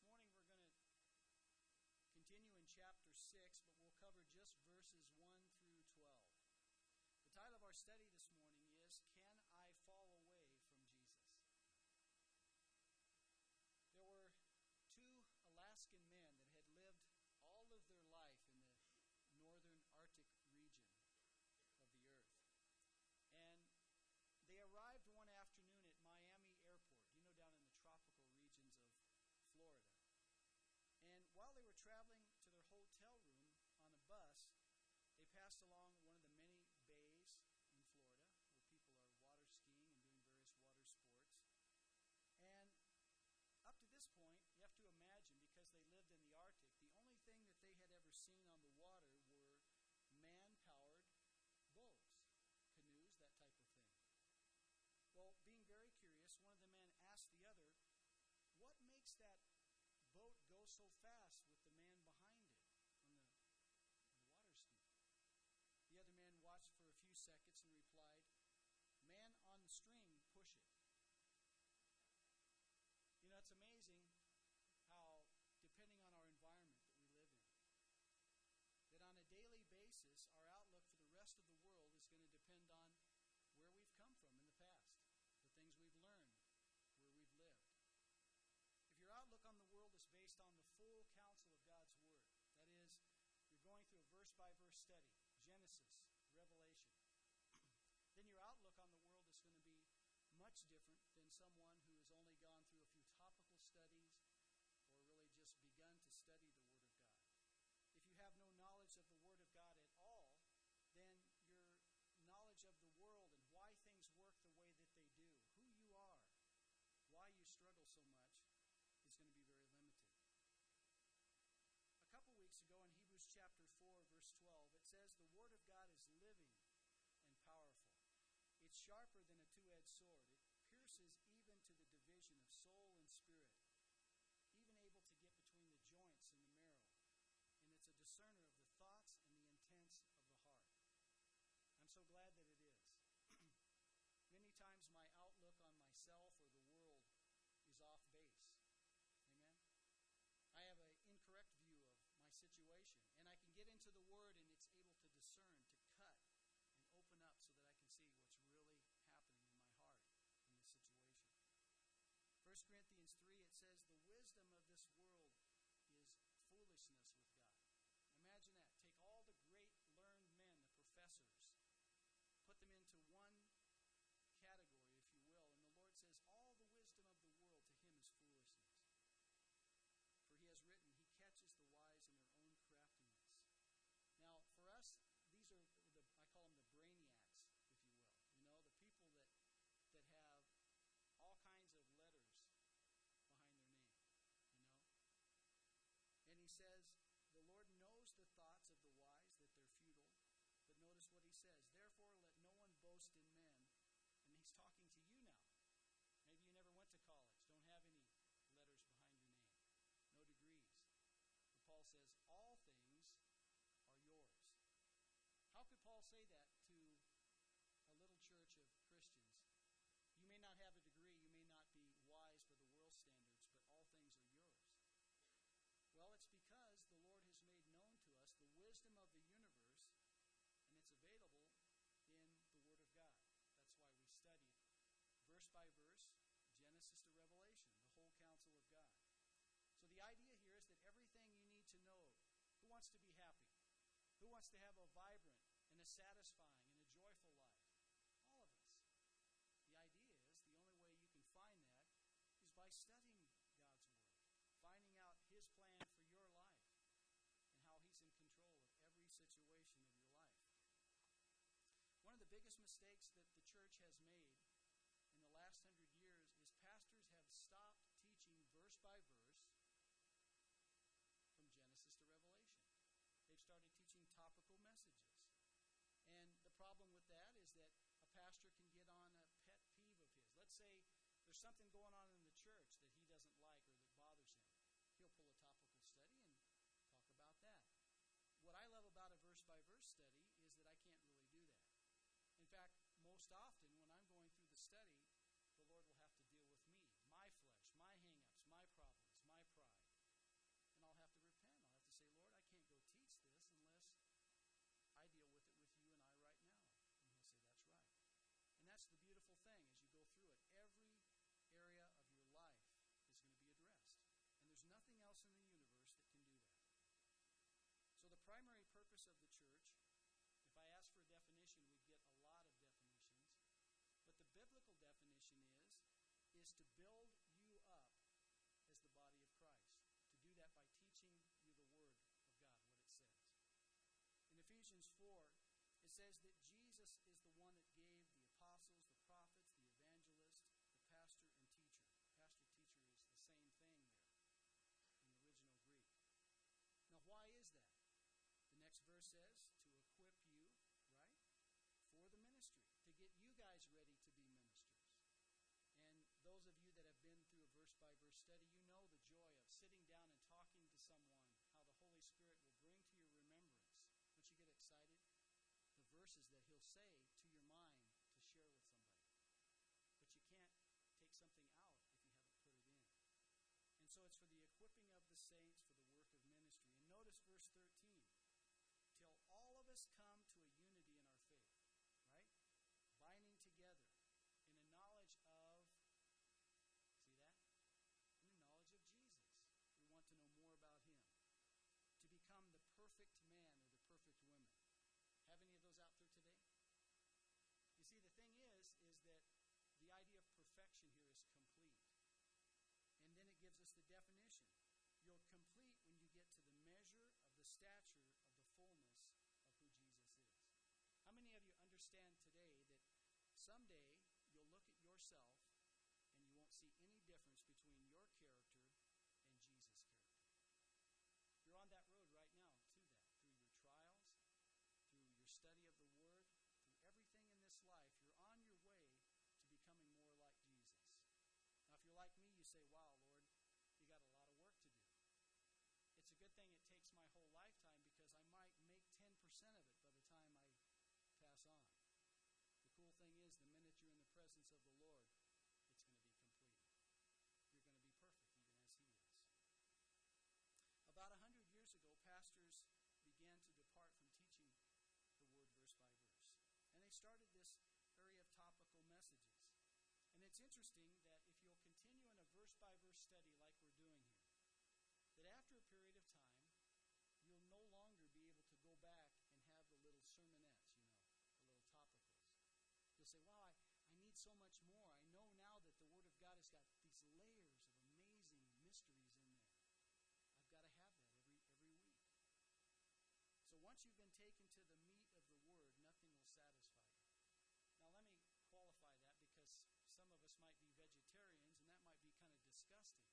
This morning we're going to continue in chapter 6, but we'll cover just verses 1 through 12. The title of our study this morning is, Can I Fall Away from Jesus? There were two Alaskan men that had lived all of their life in the northern Arctic region of the earth. And they arrived one afternoon at Miami Airport, down in the tropical regions of Florida. And while they were traveling to their hotel room on a bus, they passed along one of the many bays in Florida where people are water skiing and doing various water sports. And up to this point, you have to imagine, because they lived in the Arctic, the only thing that they had ever seen on the water were man-powered boats, canoes, that type of thing. Well, being very curious, one of the men asked the other, what makes that boat go so fast with the man behind it on the water ski? The other man watched for a few seconds and replied, man on the string, push it. It's amazing how, depending on our environment that we live in, that on a daily basis, our outlook for the rest of the world is going to depend on where we've come from in the past, the things we've learned, where we've lived. If your outlook on the world is based on the full counsel of God's Word, that is, you're going through a verse-by-verse study, Genesis, Revelation, then your outlook on the world is going to be much different than someone who has only gone through a few topical studies or really just begun to study the Word of God. If you have no knowledge of the Word of God at all, then your knowledge of the world and why things work the way that they do, who you are, why you struggle so much, is going to be very limited. A couple weeks ago in Hebrews chapter 4, verse 12, it says, the Word of God is living and powerful. It's sharper than a two-edged sword. It pierces even to the division of soul and spirit, even able to get between the joints and the marrow. And it's a discerner of the thoughts and the intents of the heart. I'm so glad that it is. Many times my outlook on myself or the world is off base. Amen? I have an incorrect view of my situation. And I can get into the Word and it's able to discern, to cut, and open up so that I can see what's really happening in my heart in this situation. 1 Corinthians 3, it says, the wisdom of this world is foolishness with God. Imagine that. Take all the great learned men, the professors, put them into one category, if you will, and the Lord says, all the wisdom of the world to him is foolishness. For he has written, he catches the wise in their own craftiness. Now, for us, these are, I call them the brainiacs, if you will. The people that have all kinds of letters behind their name, And he says, the Lord knows the thoughts of the wise, that they're futile. But notice what he says, therefore let no one boast in men. And he's talking to you now. Maybe you never went to college, don't have any letters behind your name, no degrees. But Paul says, all things are yours. How could Paul say that to a little church of Christians? You may not have a degree, you may not be wise by the world's standards, but all things are yours. Well, it's because the Lord has made known to us the wisdom of the universe, and it's available in the Word of God. That's why we study it verse by verse, Genesis to Revelation, the whole counsel of God. So the idea here is that everything you need to know, who wants to be happy? Who wants to have a vibrant and a satisfying and a joyful life? All of us. The idea is the only way you can find that is by studying God's Word, finding out His plan for your life and how He's in control of every situation of your life. One of the biggest mistakes that the church has made in the last 100 years is pastors have stopped teaching verse by verse from Genesis to Revelation. They've started teaching topical messages. And the problem with that is that a pastor can get on a pet peeve of his. Let's say there's something going on in the church that he doesn't like or that bothers him. He'll pull a topical study and talk about that. What I love about a verse-by-verse study is that I can't really do that. In fact, most often when I'm going through the study, the Lord will have to deal with me, my flesh, my hang-ups, my problems, my pride. primary purpose of the church, if I ask for a definition, we'd get a lot of definitions. But the biblical definition is to build you up as the body of Christ. To do that by teaching you the Word of God, what it says. In Ephesians 4, it says that Jesus is the one that gave the apostles, the prophets, the evangelist, the pastor, and teacher. Pastor, teacher is the same thing there in the original Greek. Now, why is that? The next verse says, to equip you, right, for the ministry, to get you guys ready to be ministers. And those of you that have been through a verse-by-verse study, you know the joy of sitting down and talking to someone, how the Holy Spirit will bring to your remembrance. Don't you get excited? The verses that He'll say to your mind to share with somebody. But you can't take something out if you haven't put it in. And so it's for the equipping of the saints for the work of ministry. And notice verse 13. Till all of us come to a unity in our faith, right? Binding together in a knowledge of, see that? In a knowledge of Jesus. We want to know more about Him. To become the perfect man or the perfect woman. Have any of those out there today? You see, the thing is that the idea of perfection here is complete. And then it gives us the definition. You're complete when you get to the measure of the stature of the fullness of who Jesus is. How many of you understand today that someday you'll look at yourself and you won't see any difference between your character and Jesus' character? You're on that road right now to that. Through your trials, through your study of the Word, through everything in this life, you're on your way to becoming more like Jesus. Now, if you're like me, you say, wow, Lord, you got a lot of work to do. It's a good thing it takes my whole lifetime because I might make 10% of it by the time I pass on. The cool thing is the minute you're in the presence of the Lord, it's going to be completed. You're going to be perfect even as He is. About 100 years ago, pastors began to depart from teaching the Word verse by verse. And they started this area of topical messages. And it's interesting that if you'll continue in a verse-by-verse study like we're doing here, that after a period of time, you'll no longer be able to go back and have the little sermonettes, the little topicals. You'll say, wow, I need so much more. I know now that the Word of God has got these layers of amazing mysteries in there. I've got to have that every week. So once you've been taken to the meat of the Word, nothing will satisfy you. Now let me qualify that because some of us might be vegetarians and that might be kind of disgusting.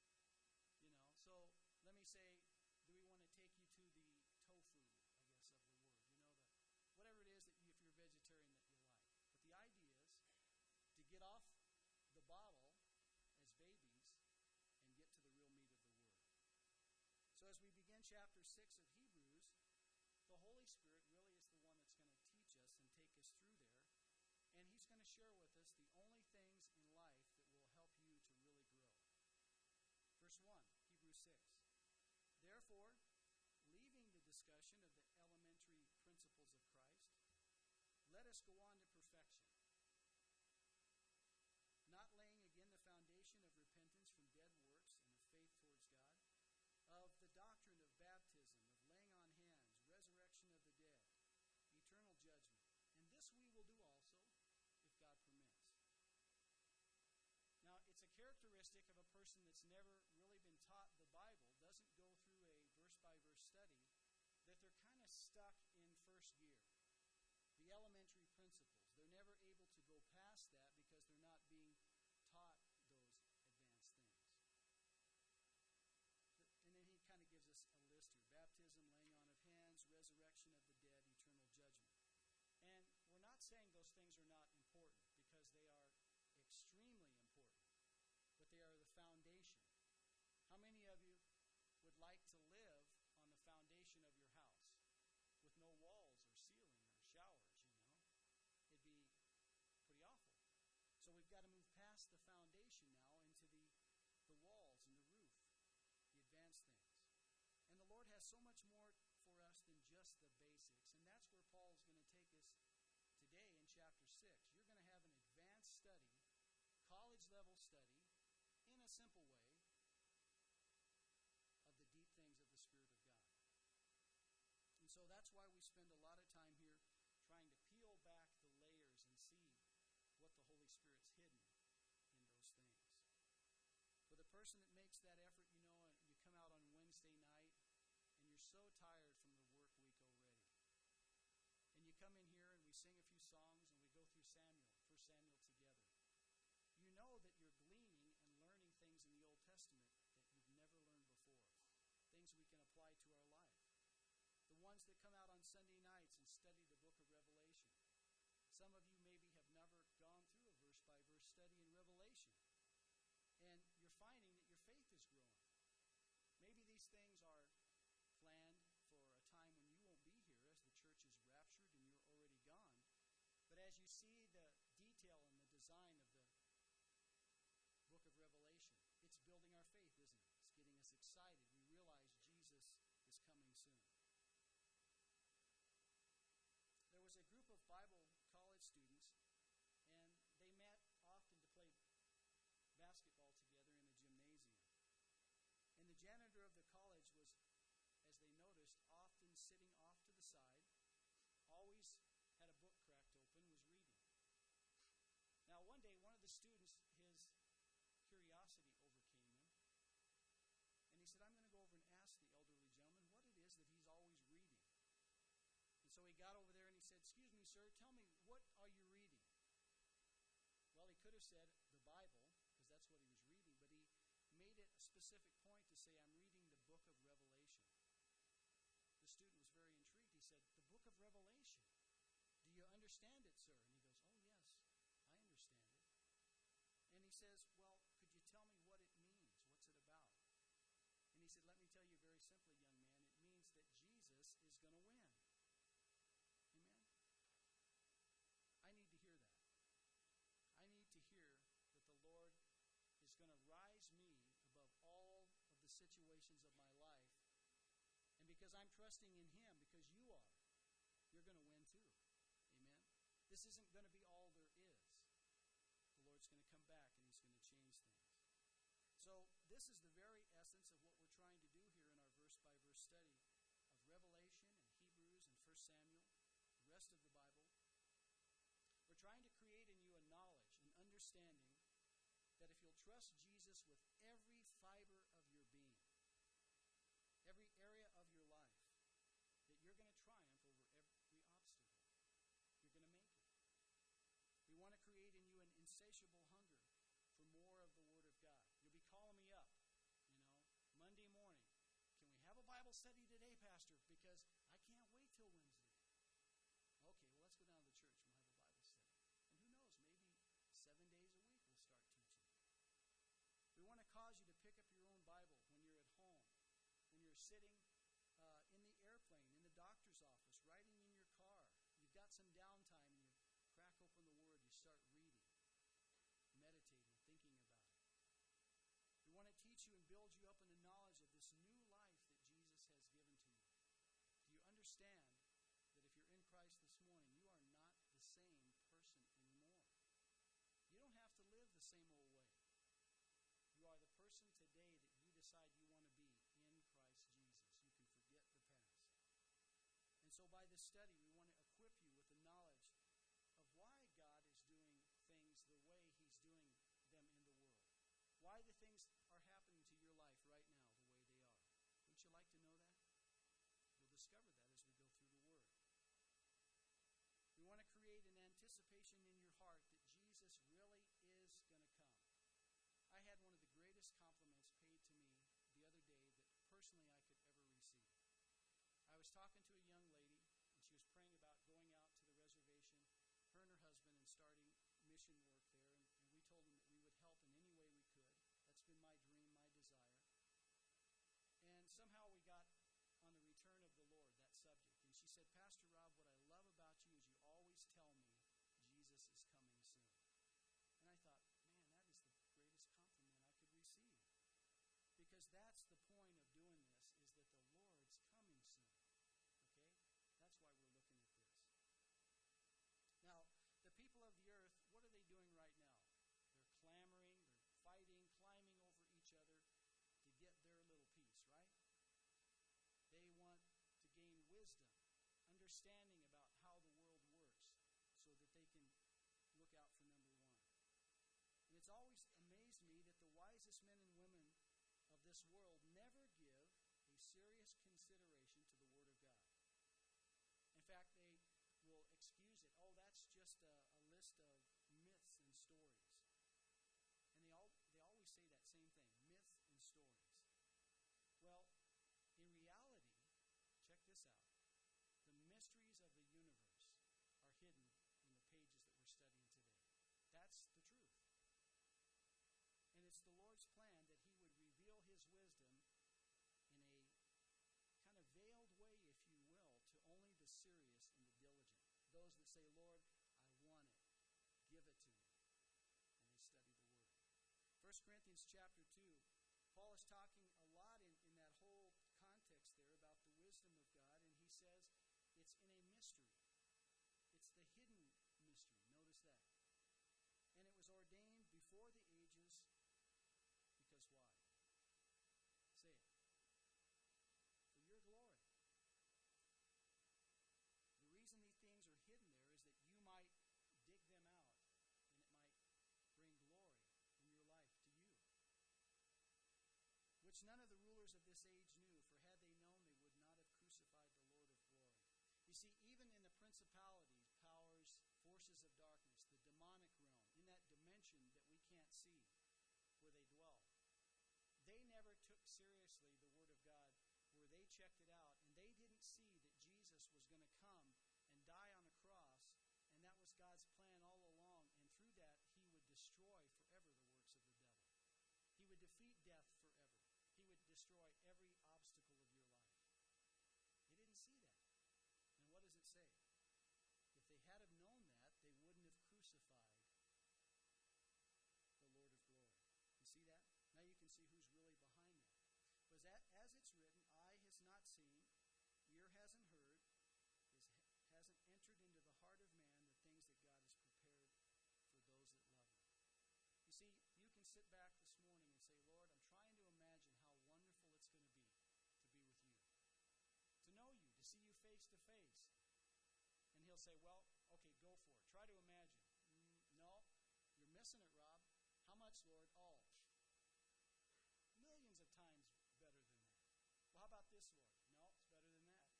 So let me say, do we want to take you to the tofu, I guess, of the Word? Whatever it is that if you're a vegetarian that you like. But the idea is to get off the bottle as babies and get to the real meat of the Word. So as we begin chapter 6 of Hebrews, the Holy Spirit really is the one that's going to teach us and take us through there. And He's going to share with us the only things in life that will help you to really grow. Verse 1, Hebrews 6. Therefore, leaving the discussion of the elementary principles of Christ, let us go on to perfection, not laying again the foundation of repentance from dead works and of faith towards God, of the doctrine of baptism, of laying on hands, resurrection of the dead, eternal judgment. And this we will do also, if God permits. Now, it's a characteristic of a person that's never really been taught the Bible, doesn't go through a verse-by-verse study, that they're kind of stuck in first gear. The elementary principles. They're never able to go past that because they're not being taught those advanced things. And then he kind of gives us a list here. Baptism, laying on of hands, resurrection of the dead, eternal judgment. And we're not saying those things are not important because they are extremely important. But they are the foundation. How many of you would like to live on the foundation of your house with no walls or ceiling or showers, It'd be pretty awful. So we've got to move past the foundation now into the walls and the roof, the advanced things. And the Lord has so much more for us than just the basics. And that's where Paul is going to take us today in chapter 6. You're going to have an advanced study, college-level study, in a simple way, of the deep things of the Spirit of God. And so that's why we spend a lot of time here trying to peel back the layers and see what the Holy Spirit's hidden in those things. For the person that makes that effort, you come out on Wednesday night and you're so tired from the work week already. And you come in here and we sing a few songs and we go through Samuel, 1 Samuel together. You know that you're gleaning and learning things in the Old Testament that you've never learned before. Things we can apply to our life. The ones that come out on Sunday nights and study the book of Revelation. Some of you maybe have never gone through a verse-by-verse study in Revelation. And you're finding that your faith is growing. Maybe these things are planned for a time when you won't be here as the church is raptured and you're already gone. But as you see the detail and the design of the book of Revelation, it's building our faith, isn't it? It's getting us excited. We realize Jesus is coming soon. There was a group of Bible college students, and they met often to play basketball together in a gymnasium. And the janitor of the college was, as they noticed, often sitting off to the side, always had a book cracked open, was reading. Now, one day, one of the students, his curiosity overcame him, and he said, I'm going to go over and ask the elderly gentleman what it is that he's always reading. And so he got over there and he said, excuse me, sir, tell me, what are you reading? Well, he could have said the Bible, because that's what he was reading, but he made it a specific point to say, I'm reading the book of Revelation. The student was very intrigued. He said, the book of Revelation. Do you understand it, sir? And he goes, oh, yes, I understand it. And he says, well, could you tell me what it means? What's it about? And he said, let me tell you very simply, young man, it means that Jesus is going to win. Amen? I need to hear that. I need to hear that the Lord is going to rise me above all of the situations of my life. And because I'm trusting in Him, because you are, you're going to win too. Amen? This isn't going to be all there is. The Lord's going to come back and He's going to change things. So this is the very essence of what we're trying to do here in our verse-by-verse study of Revelation and Hebrews and 1 Samuel, the rest of the Bible. We're trying to create in you a knowledge, an understanding that if you'll trust Jesus with every fiber of your being, every area of your life, that you're going to triumph over every obstacle. You're going to make it. We want to create in you an insatiable hunger for more of the Word of God. You'll be calling me up, Monday morning. Can we have a Bible study today, Pastor? Because I can't wait till Wednesday. Okay, well, let's go down to the church and we'll have a Bible study. And who knows, maybe 7 days a week we'll start teaching. We want to cause you to pick up your own Bible when you're at home, when you're sitting in the airplane, in the doctor's office, riding in your car. You've got some downtime and you crack open the Word, you start reading, meditating, thinking about it. We want to teach you and build you up in the knowledge of this new life that Jesus has given to you. Do you understand that if you're in Christ this morning, you are not the same person anymore? You don't have to live the same old way. You are the person today that you decide you want to be in Christ Jesus. You can forget the past. And so by this study, we want to equip you with the knowledge of why God is doing things the way He's doing them in the world. Why the things are happening to your life right now the way they are. Wouldn't you like to know that? You'll discover that as we go through the Word. We want to create an anticipation in your heart that Jesus really is going to come. I had one of the greatest compliments paid to me the other day that personally I could ever receive. I was talking to a young lady, and she was praying about going out to the reservation, her and her husband, and starting mission work there. And we told them that we would help in any way we could. That's been my dream, my desire. And somehow we got on the return of the Lord, that subject. And she said, Pastor Rob, what I love about you is you always tell me Jesus is coming soon. And I thought, man, that is the greatest compliment I could receive. Because that's the point of doing this, is that the Lord's coming soon. Okay? That's why we're looking at this. Now, the people of the earth, what are they doing right now? They're clamoring, they're fighting, climbing over each other to get their little piece, right? They want to gain wisdom. businessmen and women of this world never give a serious consideration to the Word of God. In fact, they will excuse it. Oh, that's just a list of myths and stories. And they always say that same thing, myths and stories. Well, in reality, check this out. The mysteries of the universe are hidden in the pages that we're studying today. That's the truth. And it's the Lord's plan that He would reveal His wisdom in a kind of veiled way, if you will, to only the serious and the diligent. Those that say, Lord, I want it. Give it to me. And they study the Word. 1 Corinthians chapter 2, Paul is talking a lot in that whole context there about the wisdom of God, and he says it's in a mystery. It's the hidden mystery. Notice that. And it was ordained before the ages, because why? Say it. For your glory. The reason these things are hidden there is that you might dig them out, and it might bring glory in your life to you, which none of the rulers of this age knew, for had they known, they would not have crucified the Lord of glory. You see, even in the principalities, powers, forces of darkness, the demonic realm, in that dimension that we can't see, where they dwell, they never took seriously the Word of God, where they checked it out, and they didn't see that Jesus was going to come and die on a cross, and that was God's plan all along, and through that, He would destroy forever the works of the devil. He would defeat death forever. He would destroy every obstacle of your life. They didn't see that. And what does it say? If they had have known that, they wouldn't have crucified the Lord of glory. You see that? Now you can see who's really behind that. Because as it's written, eye has not seen, ear hasn't heard, hasn't entered into the heart of man the things that God has prepared for those that love Him. You see, you can sit back this morning and say, Lord, I'm trying to imagine how wonderful it's going to be with you. To know you, to see you face to face. And He'll say, well, okay, go for it. Try to imagine. No, you're missing it, Rob. How much, Lord? All. Millions of times better than that. Well, how about this, Lord? No, it's better than that.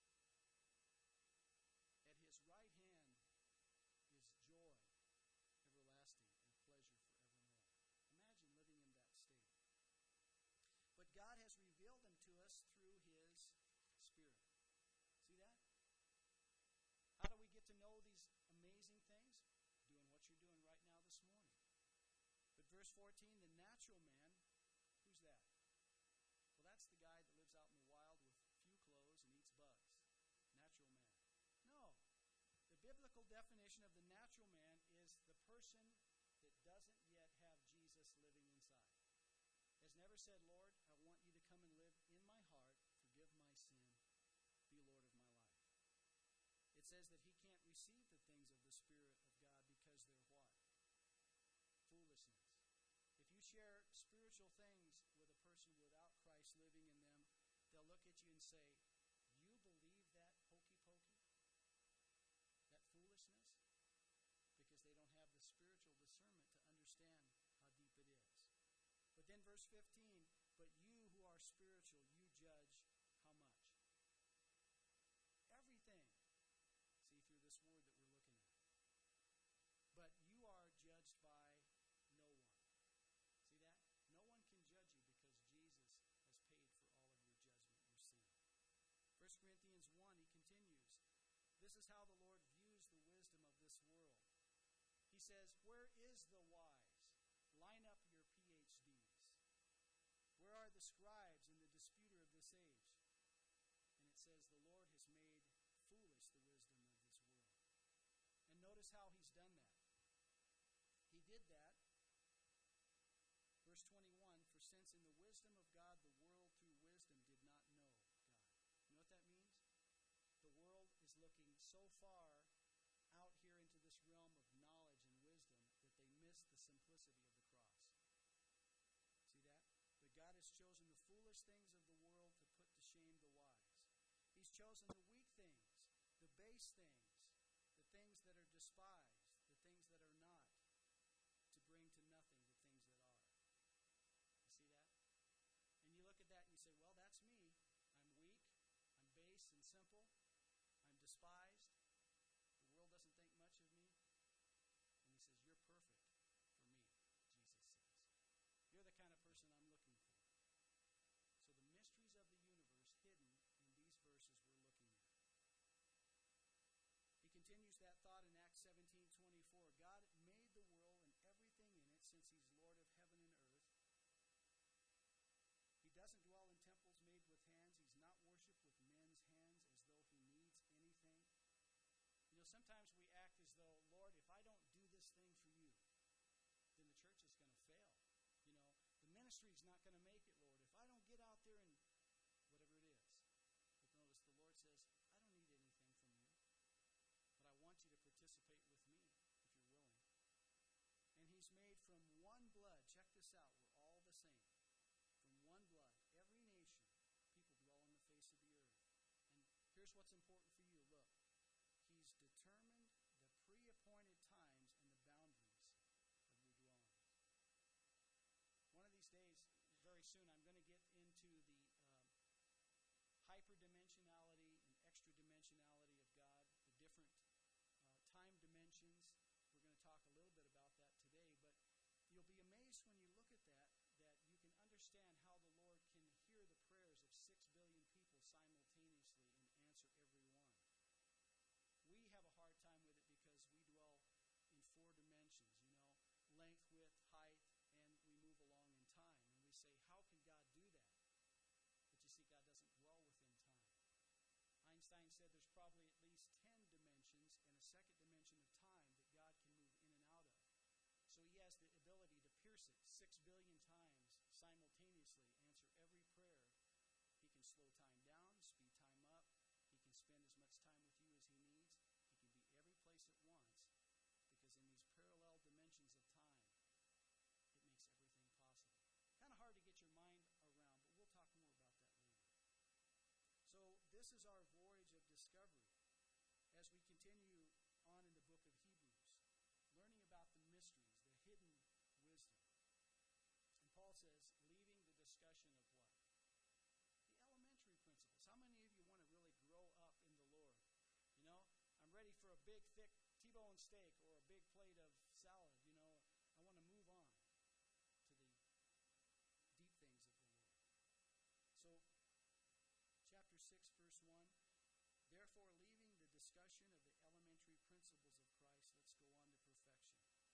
At His right hand is joy everlasting and pleasure forevermore. Imagine living in that state. But God has revealed them to us through His Spirit. See that? How do we get to know these amazing things? Doing what you're doing right now this morning. But verse 14, the natural man, who's that? Well, that's the guy that lives out in the wild with few clothes and eats bugs. Natural man. No. The biblical definition of the natural man is the person that doesn't yet have Jesus living inside. Has never said, Lord, I want you to come and live in my heart, forgive my sin, be Lord of my life. It says that he can't receive the things of the Spirit of God because they're what? Foolishness. If you share spiritual things with a person without Christ living in them, they'll look at you and say, you believe that hokey pokey? That foolishness? Because they don't have the spiritual discernment to understand how deep it is. But then verse 15, but you who are spiritual, you judge how much? Everything. See through this word that we're looking at. But you are judged by no one. See that? No one can judge you because Jesus has paid for all of your judgment, your sin. 1 Corinthians 1, he continues. This is how the Lord views the wisdom of this world. He says, where is the wise? Line up your PhDs. Where are the scribes and the disputer of this age? And it says, the Lord has made foolish the wisdom of this world. And notice how He's done that. He did that. Verse 21, for since in the wisdom of God, the world through wisdom did not know God. You know what that means? The world is looking so far out here into this realm of knowledge and wisdom that they miss the simplicity of the cross. See that? But God has chosen the foolish things of the world to put to shame the wise. He's chosen the weak things, the base things, the things that are despised, the things that are not, to bring to nothing the things that are. You see that? this out. We're all the same. From one blood, every nation, people dwell on the face of the earth. And here's what's important for you. Look, he's determined the pre-appointed times and the boundaries of your dwellings. One of these days, very soon, I'm going to get into the hyperdimensionality and extra dimensionality of God, the different time dimensions. We're going to talk a little bit about that today, but you'll be amazed when you look at that you can understand how the Lord can hear the prayers of 6 billion people simultaneously and answer every one. We have a hard time with it because we dwell in 4 dimensions, length, width, height, and we move along in time. And we say, how can God do that? But you see, God doesn't dwell within time. Einstein said there's probably at least 10 dimensions and a second dimension of time that God can move in and out of. So he has the ability to pierce it 6 billion times simultaneously, answer every prayer. He can slow time down, speed time up. He can spend as much time with you as he needs. He can be every place at once, because in these parallel dimensions of time, it makes everything possible. Kind of hard to get your mind around, but we'll talk more about that later. So this is our voyage of discovery as we continue on in the book of Hebrews, learning about the mysteries, the hidden wisdom. And Paul says, leaving the discussion of what? The elementary principles. How many of you want to really grow up in the Lord? I'm ready for a big, thick T-bone steak or a big plate of salad. I want to move on to the deep things of the Lord. So, chapter 6, verse 1. Therefore, leaving the discussion of the elementary principles of Christ, let's go on to perfection.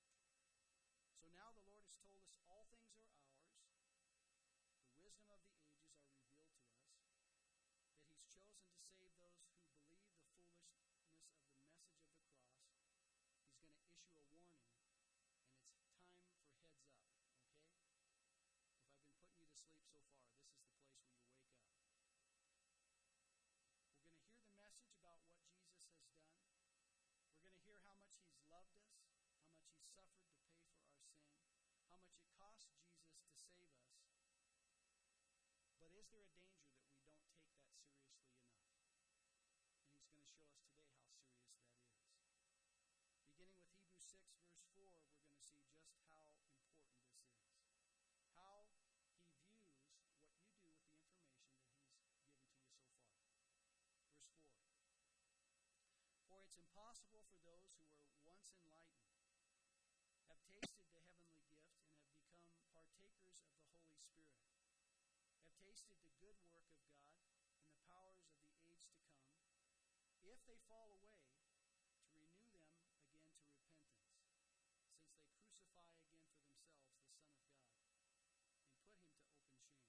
So now the Lord has told us all things are ours. The wisdom of the ages are revealed to us. That he's chosen to save those who believe the foolishness of the message of the cross. He's going to issue a warning, and it's time for heads up, okay? If I've been putting you to sleep so far, this is the place where you wake up. We're going to hear the message about what Jesus has done. We're going to hear how much he's loved us, how much he suffered to pay for our sin, how much it cost Jesus to save us. But is there a danger that we don't take that seriously enough? And he's going to show us today how serious that is. Beginning with Hebrews 6, verse 4, we're going to see just how important this is. How he views what you do with the information that he's given to you so far. Verse 4. For it's impossible for those who were once enlightened, have tasted the heavenly gift, and have become partakers of the Holy Spirit, have tasted the good work of God and the powers of the age to come, if they fall away, to renew them again to repentance, since they crucify again for themselves the Son of God, and put him to open shame.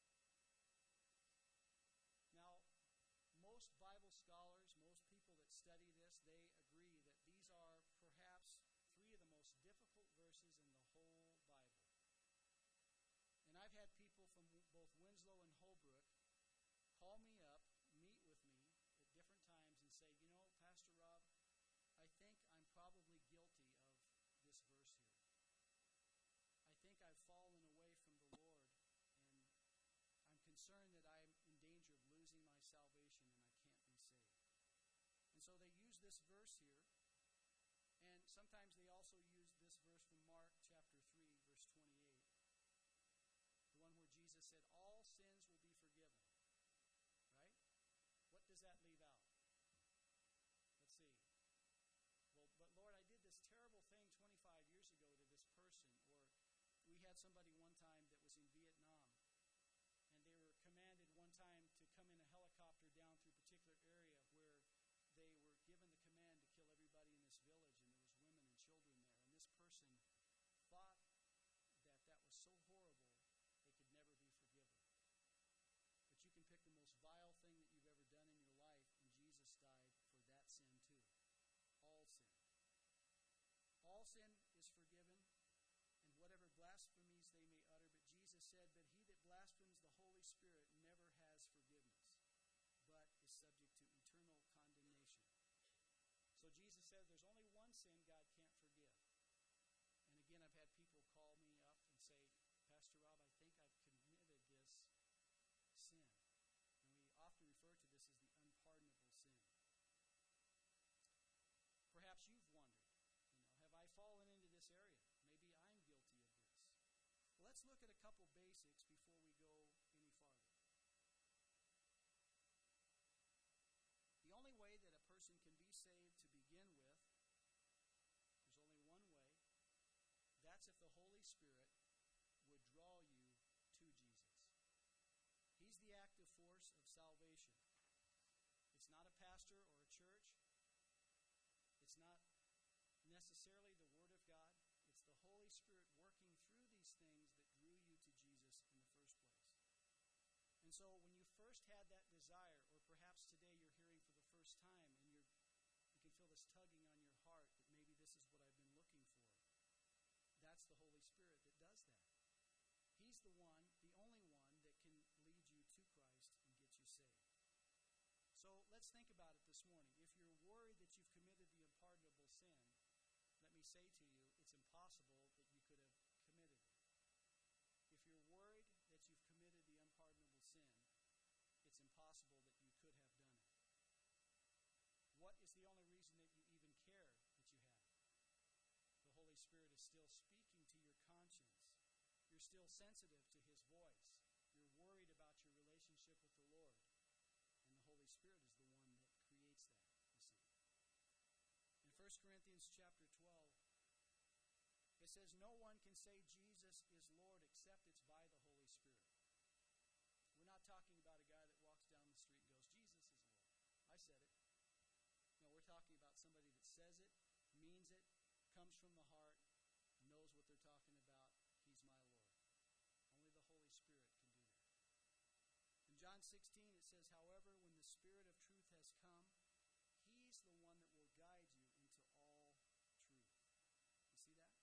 Now, most Bible scholars, most people that study this, they agree that these are perhaps 3 of the most difficult verses in the whole Bible. And I've had people from both Winslow and Holbrook call me up, meet with me at different times and say, Pastor Rob, I think I'm probably guilty of this verse here. I think I've fallen away from the Lord, and I'm concerned that I'm in danger of losing my salvation and I can't be saved. And so they use this verse here, and sometimes they also use this verse from Mark chapter 3, verse 28. The one where Jesus said, all sins will be forgiven. Right? What does that leave out? Let's see. Well, but Lord, I did this terrible thing 25 years ago to this person. Or we had somebody one time that was in Vietnam, and they were commanded one time to come in a helicopter down through a particular area where they were given the command to kill everybody in this village, and there was women and children there. And this person thought that that was so horrible they could never be forgiven. But you can pick the most vile thing that you've ever done in your life, and Jesus died for that sin too. All sin. All sin is forgiven, and whatever blasphemies they may utter. But Jesus said, but he that blasphemes the Holy Spirit never has forgiveness, but is subject to eternal condemnation. So Jesus said there's only one sin God can't forgive. And again, I've had people call me up and say, That's if the Holy Spirit would draw you to Jesus. He's the active force of salvation. It's not a pastor or a church. It's not necessarily the Word of God. It's the Holy Spirit working through these things that drew you to Jesus in the first place. And so when you first had that desire, or perhaps today you're hearing for the first time and you can feel this tugging on your heart that maybe this is what I've been looking for, that's the Holy Spirit that does that. He's the one, the only one, that can lead you to Christ and get you saved. So let's think about it this morning. If you're worried that you've committed the unpardonable sin, let me say to you, it's impossible that you could have committed it. If you're worried that you've committed the unpardonable sin, it's impossible that you could have done it. What is the only reason that you even care that you have? The Holy Spirit is still speaking to your conscience. You're still sensitive to His voice. You're worried about your relationship with the Lord. And the Holy Spirit is the one that creates that, you see. In 1 Corinthians chapter 12, it says, no one can say Jesus is Lord except it's by the Holy Spirit. We're not talking about a guy that walks down the street and goes, Jesus is Lord. I said it. No, we're talking about somebody that says it, means it, comes from the heart, knows what they're talking about. He's my Lord. Only the Holy Spirit can do that. In John 16, it says, however, when the Spirit of truth has come, He's the one that will guide you into all truth. You see that?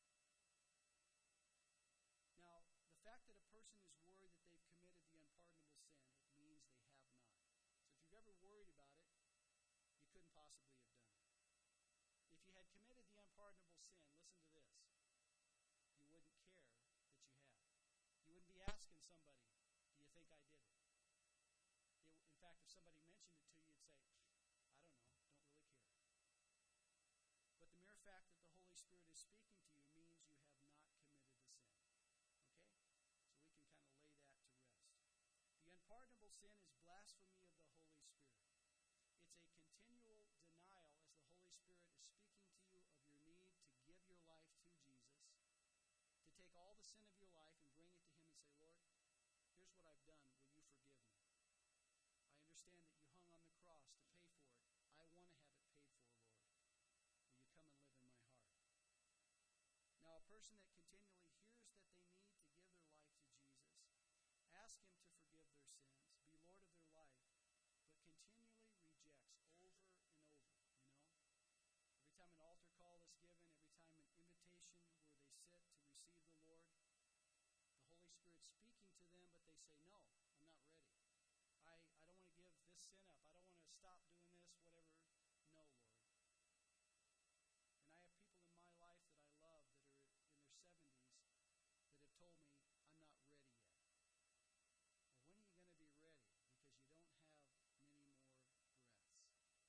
Now, the fact that a person is worried that they've committed the unpardonable sin, it means they have not. So if you've ever worried about it, you couldn't possibly have done it. If you had committed the unpardonable sin, listen to this, you wouldn't care that you had. You wouldn't be asking somebody, do you think I did it? In fact, if somebody mentioned it to you, you'd say, I don't know, don't really care. But the mere fact that the Holy Spirit is speaking to you means you have not committed the sin. Okay? So we can kind of lay that to rest. The unpardonable sin is blasphemy of the Holy Spirit. It's a continual denial as the Holy Spirit is speaking to you of your need to give your life to Jesus, to take all the sin of your life and bring it to Him and say, Lord, here's what I've done. Will you forgive me? I understand that you hung on the cross to pay for it. I want to have it paid for, Lord. Will you come and live in my heart? Now, a person that continually hears that they need to give their life to Jesus, ask Him to forgive their sins, be Lord of their life, but continually rejects over and over, you know? Every time an altar call is given, every time an invitation where they sit to receive the Lord, the Holy Spirit's speaking to them, but they say, no, I'm not ready. I don't want to give this sin up. I don't want to stop doing this, whatever. No, Lord. And I have people in my life that I love that are in their 70s that have told me, I'm not ready yet. Well, when are you going to be ready? Because you don't have many more breaths.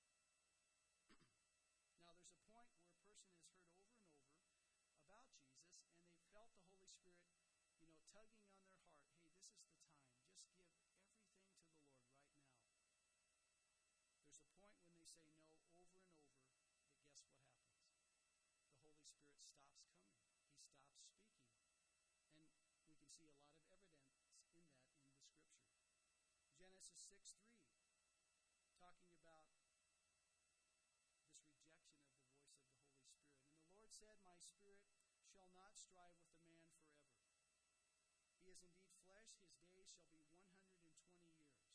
Now, there's a point where a person has heard over and over about Jesus, and they felt the Holy Spirit, you know, tugging on their heart. Hey, this is the time. Just give everything to the Lord right now. There's a point when they say no over and over, that guess what happens? The Holy Spirit stops coming. He stops speaking. And we can see a lot of evidence in that in the Scripture. Genesis 6:3, talking about this rejection of the voice of the Holy Spirit. And the Lord said, my spirit shall not strive with the man forever. He is indeed flesh, his days shall be 120 years.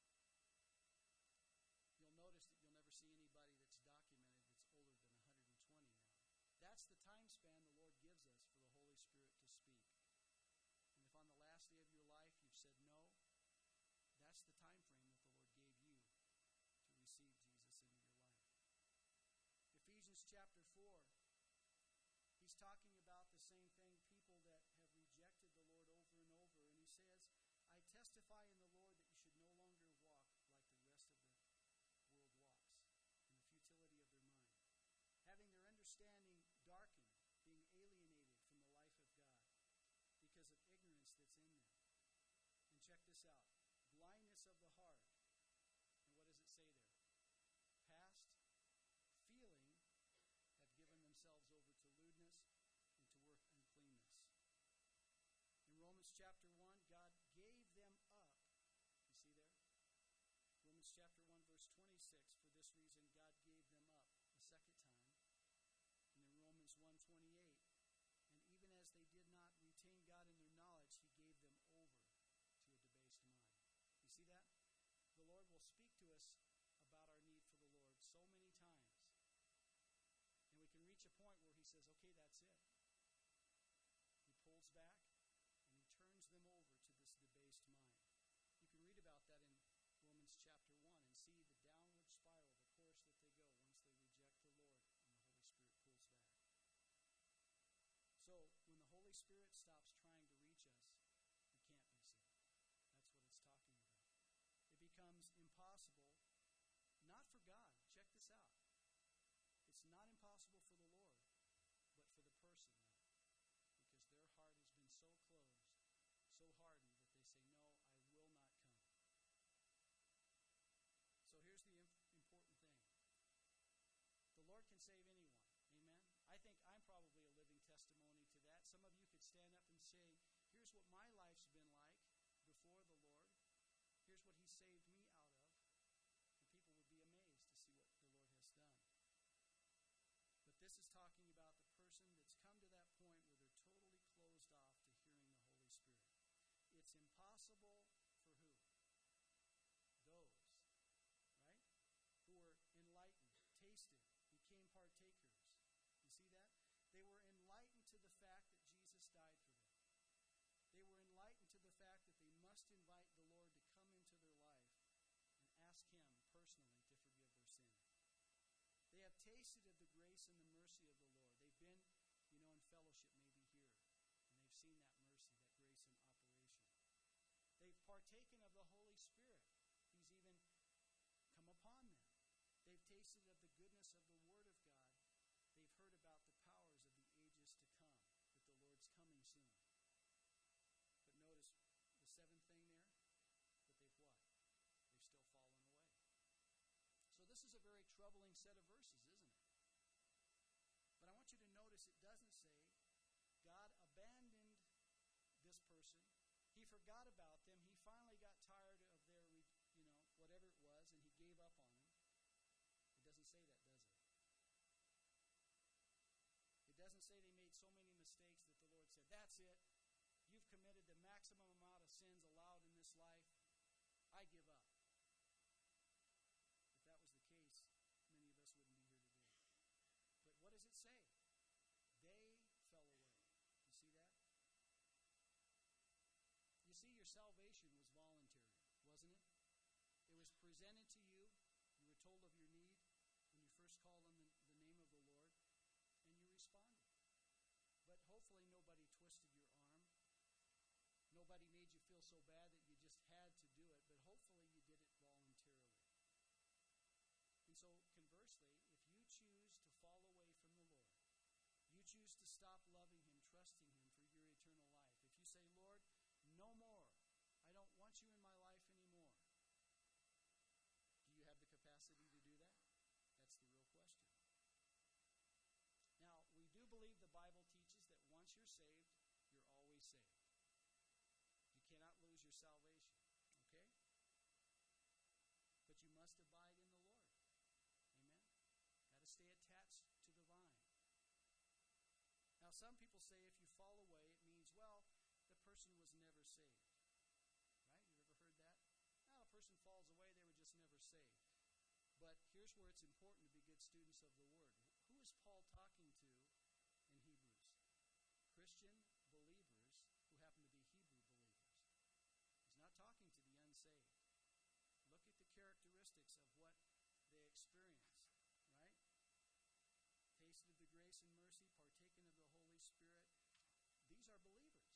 You'll notice that you'll never see anybody that's documented that's older than 120 now. That's the time span the Lord gives us for the Holy Spirit to speak. And if on the last day of your life you've said no, that's the time frame that the Lord gave you to receive Jesus into your life. Ephesians chapter 4, he's talking about the same thing, people that have rejected the Lord over and over. And he says, I testify in the Lord that you should no longer walk like the rest of the world walks, in the futility of their mind, having their understanding darkened, being alienated from the life of God because of ignorance that's in them. And check this out, blindness of the heart. And what does it say there? Past feeling have given themselves over to lewdness and to work uncleanness. chapter 1, verse 26, for this reason God gave them up a second time. And in Romans 1:28, and even as they did not retain God in their knowledge, he gave them over to a debased mind. You see that? The Lord will speak to us about our need for the Lord so many times. And we can reach a point where he says, okay, that's it. He pulls back and he turns them over to this debased mind. You can read about that in Romans chapter 1 and see the downward spiral, the course that they go once they reject the Lord and the Holy Spirit pulls back. So, when the Holy Spirit stops trying to reach us, we can't be saved. That's what it's talking about. It becomes impossible, not for God. Check this out. It's not impossible for the Lord, but for the person now. Because their heart has been so closed, so hardened, that they say, no, I will not come. So here's the important thing. The Lord can save anyone. Amen? I think I'm probably a living testimony to that. Some of you could stand up and say, here's what my life's been like before the Lord. Here's what he saved me out of. And people would be amazed to see what the Lord has done. But this is talking about the person that's come to that point where they're totally closed off to hearing the Holy Spirit. It's impossible for who? Those, right? Who were enlightened, tasted, became partakers. You see that? They were enlightened to the fact that Jesus died for them. They were enlightened to the fact that they must invite the Lord to come into their life and ask him personally to forgive their sin. They have tasted of the grace and the mercy of the Lord. They've been, in fellowship maybe here, and they've seen that mercy, that grace in operation. They've partaken of the Holy Spirit. He's even come upon them. They've tasted of the goodness of the Word of God. They've heard about the powers of the ages to come, that the Lord's coming soon. But notice the seventh thing there, that they've what? They've still fallen away. So this is a very troubling set of verses, isn't it? But I want you to notice it doesn't say God abandoned this person. He forgot about them. He finally got tired of their, whatever it was, and he gave up on them. It doesn't say that, does it? It doesn't say they made so many mistakes that the Lord said, that's it. You've committed the maximum amount of sins allowed in this life. I give up. If that was the case, many of us wouldn't be here today. But what does it say? They fell away. You see that? You see, your salvation was voluntary, wasn't it? It was presented to you. You were told of your need when you first called on the name of the Lord, and you responded. But hopefully nobody twisted your arm. Nobody made you feel so bad that you just had to do it, but hopefully you did it voluntarily. And so, conversely, if you choose to fall away from the Lord, you choose to stop loving him, trusting him for your eternal life, if you say, Lord, no more, I don't want you in my life anymore, do you have the capacity to do that? That's the real question. Now, we do believe the Bible teaches that once you're saved, you're always saved. You cannot lose your salvation, okay? But you must abide in the Lord. Amen? Got to stay attached to the vine. Now, some people say if you fall away, it means, well, the person was never saved. Right? You've ever heard that? Now, a person falls away, they were just never saved. But here's where it's important to be good students of the Word. Who is Paul talking to in Hebrews? Christian believers who happen to be Hebrew believers. He's not talking to the unsaved. Look at the characteristics of what they experienced, right? Tasted of the grace and mercy, partaken of the Holy Spirit. These are believers.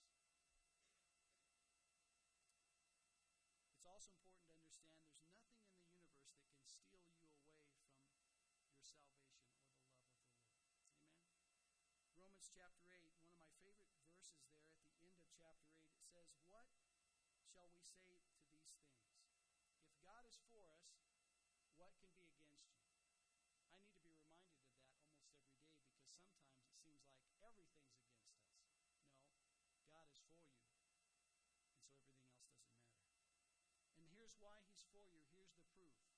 It's also important to understand there's nothing in the universe that can steal you away from your salvation or the love of the Lord. Amen? Romans chapter 8, one of my favorite verses there at the end of chapter 8, it says, what shall we say to these things? If God is for us, what can be against you? I need to be reminded of that almost every day because sometimes it seems like everything's against us. No, God is for you, and so everything else doesn't matter. And here's why he's for you. Here's the proof.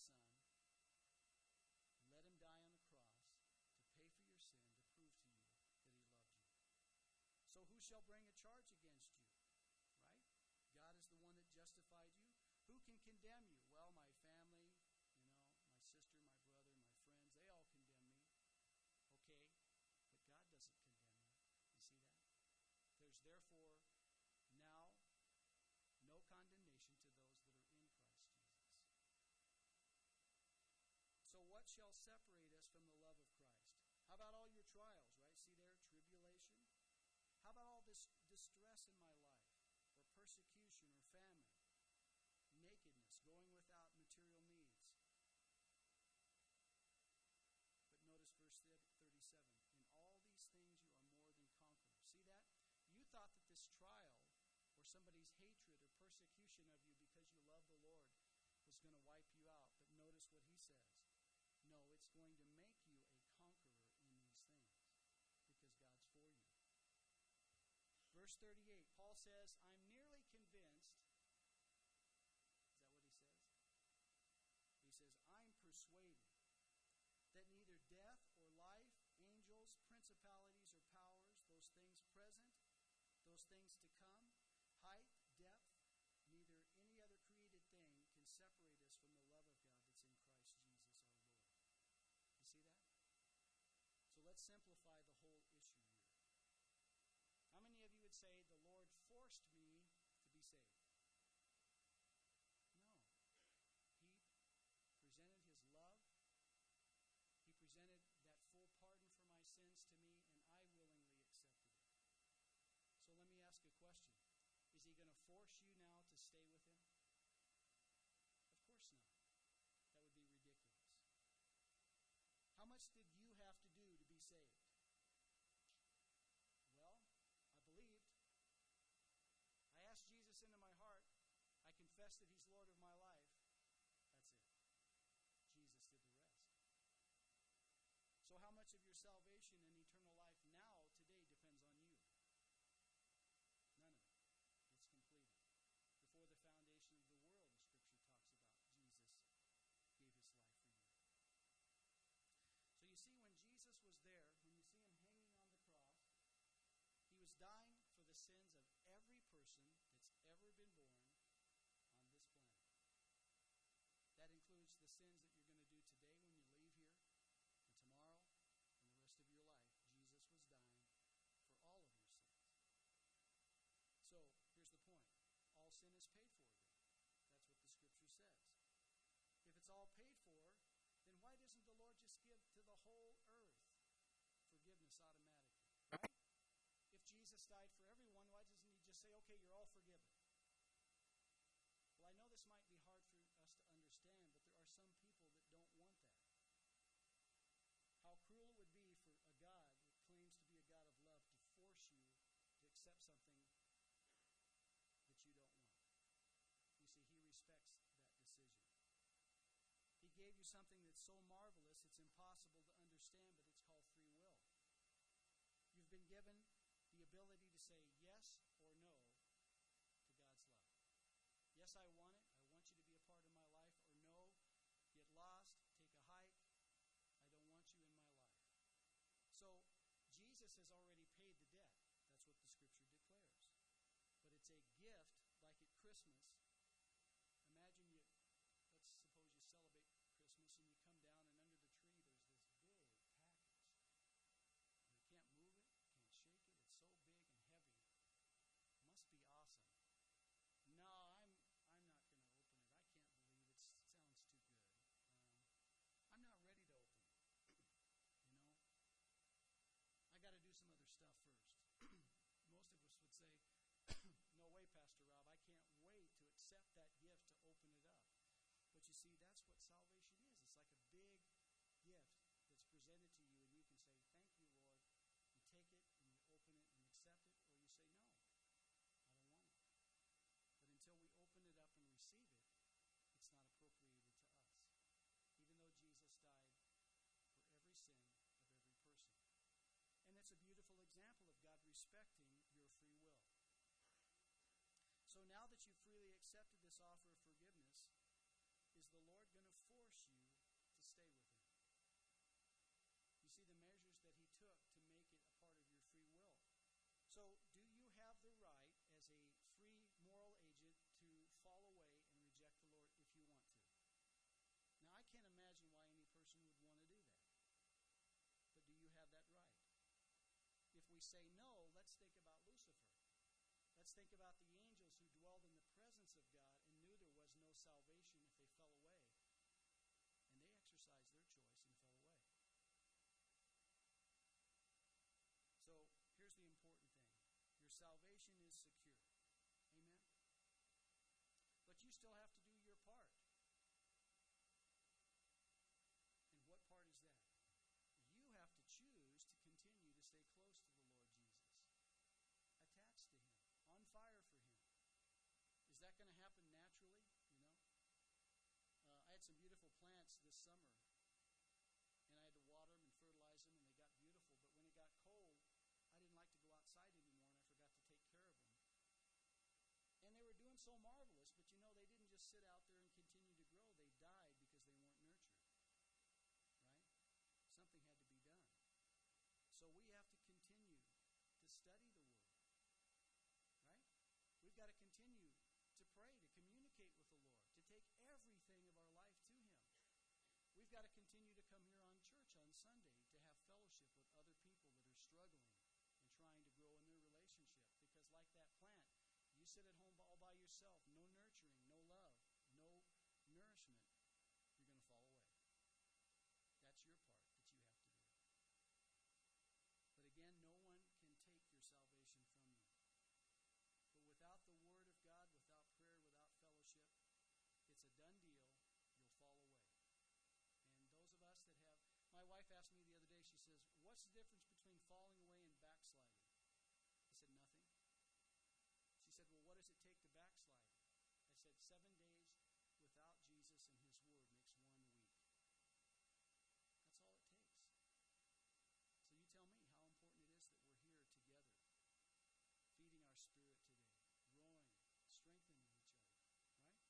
Son, let him die on the cross to pay for your sin, to prove to you that he loved you. So who shall bring a charge against you? Right? God is the one that justified you. Who can condemn you? Well, my family, my sister, my brother, my friends, they all condemn me. Okay, but God doesn't condemn you. You see that? There's therefore now no condemnation to those that are in Christ Jesus. So what shall separate us from the love of Christ? How about all your trials, right? See there, tribulation. How about all this distress in my life, or persecution, or famine, nakedness, going without material needs? But notice verse 37. In all these things you are more than conquerors. See that? You thought that this trial, or somebody's hatred or persecution of you because you love the Lord, was going to wipe you out. But notice what he says. No, it's going to make you a conqueror in these things because God's for you. Verse 38, Paul says, I'm nearly convinced. Is that what he says? He says, I'm persuaded that neither death or life, angels, principalities, or powers, those things present, those things to come, height, depth, neither any other created thing can separate us from the love of God that's in Christ Jesus our Lord. You see that? So let's simplify the whole issue here. How many of you would say the Lord forced me to be saved? No. He presented his love. He presented that full pardon for my sins to me, and I willingly accepted it. So let me ask a question. Is he going to force you now to stay with him? Of course not. That would be ridiculous. How much did you have to do to be saved? Well, I believed. I asked Jesus into my heart. I confessed that he's Lord of my life. That's it. Jesus did the rest. So how much of your salvation and eternal life now, today, depends on you? None of it. It's completed. Before the foundation of the world, the Scripture talks about, Jesus gave his life for you. So you see, when Jesus was there, when you see him hanging on the cross, he was dying for the sins of every person that's ever been born on this planet. That includes the sins that you're going to do today when you leave here, and tomorrow, and the rest of your life. Jesus was dying for all of your sins. So, here's the point. All sin is paid for then. That's what the Scripture says. If it's all paid for, then why doesn't the Lord just give to the whole earth forgiveness automatically? Right? If Jesus died for everyone, why doesn't he just say, okay, you're all forgiven? Well, I know this might be hard for us to understand, but there are some people that don't want that. How cruel it would be for a God that claims to be a God of love to force you to accept something that you don't want. You see, he respects that decision. He gave you something that's so marvelous it's impossible to understand, but it's called free will. You've been given the ability to say yes or no to God's love. Yes, I want it. I want you to be a part of my life. Or no, get lost, take a hike. I don't want you in my life. So, Jesus has already paid the debt. That's what the Scripture declares. But it's a gift, like at Christmas. Imagine let's suppose you celebrate Christmas and you come down and under the tree there's this big package. And you can't move it, can't shake it. It's so big and heavy. It must be awesome. No, I'm not going to open it. I can't believe it. Sounds too good. I'm not ready to open it. I got to do some other stuff first. Most of us would say, no way, Pastor Rob, I can't wait to accept that gift to open it up. But you see, that's what salvation is. It's like a big gift that's presented to you, and you can say, thank you, Lord. You take it, and you open it, and accept it, or you say, no, I don't want it. But until we open it up and receive it, it's not appropriated to us. Even though Jesus died for every sin of every person. And it's a beautiful example of God respecting your free will. So now that you've freely accepted this offer of forgiveness, is the Lord going to force as a free moral agent to fall away and reject the Lord if you want to. Now, I can't imagine why any person would want to do that. But do you have that right? If we say no, let's think about Lucifer. Let's think about the angels who dwelled in the presence of God and knew there was no salvation if they fell away. And they exercised their choice and fell away. So, here's the important thing. Your salvation is secure. Amen? But you still have to do your part. And what part is that? You have to choose to continue to stay close to the Lord Jesus. Attached to Him. On fire for Him. Is that going to happen naturally? You know? I had some beautiful plants this summer. And I had to water them and fertilize them, and they got beautiful. But when it got cold, I didn't like to go outside anymore, and I forgot to take care of them. And they were doing so marvelous, but you know, they didn't just sit out there and continue to grow. They died because they weren't nurtured. Right? Something had to be done. So we have to continue to study the Word. Right? We've got to continue to pray, to communicate with the Lord, to take everything of our life to Him. We've got to continue to come here on church on Sunday to have fellowship with other people that are struggling and trying to grow in their relationship. Because like that plant, you sit at home all by yourself, no nurturing, no love, no nourishment, you're going to fall away. That's your part that you have to do. But again, no one can take your salvation from you. But without the Word of God, without prayer, without fellowship, it's a done deal. You'll fall away. And those of us that have... My wife asked me the other day, she says, what's the difference between falling away and backsliding? I said, nothing. She said, well, what does it take to backslide? I said, 7 days without Jesus and His Word makes 1 week. That's all it takes. So you tell me how important it is that we're here together, feeding our spirit today, growing, strengthening each other, right?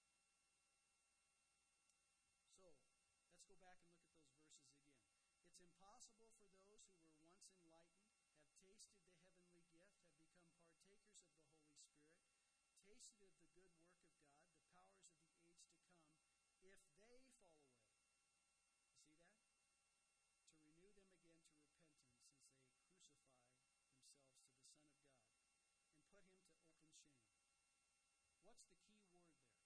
So, let's go back and look at those verses again. It's impossible for those who were once enlightened, have tasted the heavenly gift, have become partakers of the Holy Spirit, tasted of the good work of God, the powers of the age to come, if they fall away. You see that? To renew them again to repentance, since they crucify themselves to the Son of God and put Him to open shame. What's the key word there?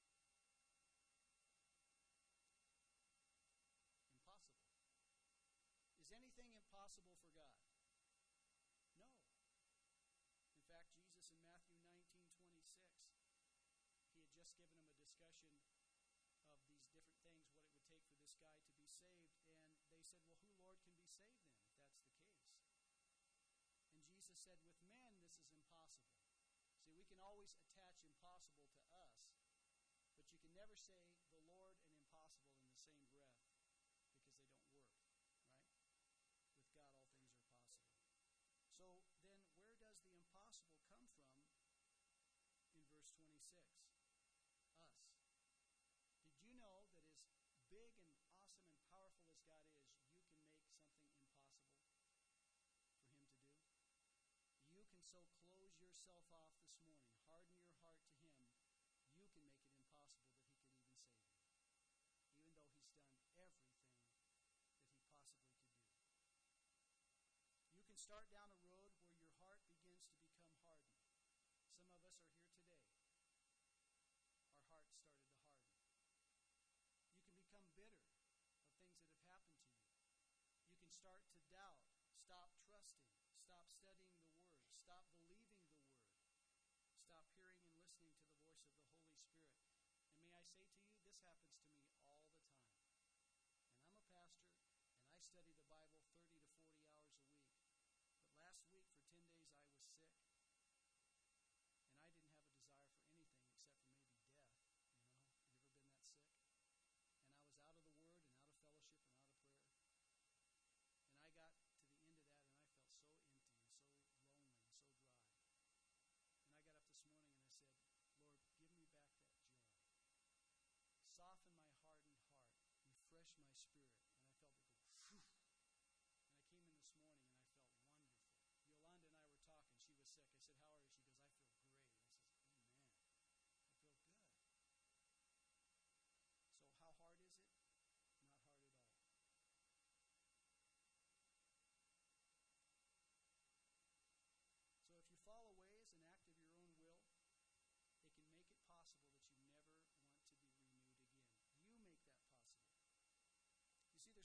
Impossible. Is anything impossible for God? No. In fact, Jesus in Matthew 19:26, He had just given them a discussion of these different things, what it would take for this guy to be saved. And they said, well, who, Lord, can be saved then, if that's the case? And Jesus said, with men, this is impossible. See, we can always attach impossible to us, but you can never say the Lord and impossible in the same breath, because they don't work, right? With God, all things are possible. So then, where does the impossible come from in verse 26? Us. Did you know that as big and awesome and powerful as God is, you can make something impossible for Him to do? You can so close yourself off this morning, harden your heart to Him, you can make it impossible that He could even save you. Even though He's done everything that He possibly could do. You can start down a road where your heart begins to become hardened. Some of us are here today. Our hearts started to harden. You can become bitter of things that have happened to you. You can start to doubt, stop trusting, stop studying the Word, stop believing the Word, stop hearing and listening to the voice of the Holy Spirit. And may I say to you, this happens to me all the time. And I'm a pastor, and I study the Bible 30 to 40 hours a week. But last week, for 10 days, I was sick. And I didn't have a desire for anything except for maybe death. You know, have you ever been that sick? And I was out of the Word and out of fellowship and out of prayer. And I got to the end of that, and I felt so empty and so lonely and so dry. And I got up this morning and I said, Lord, give me back that joy. Soften my hardened heart. Refresh my spirit. And I felt it go, phew. And I came in this morning and I felt wonderful. Yolanda and I were talking. She was sick. I said, how are you? She goes, I feel great. I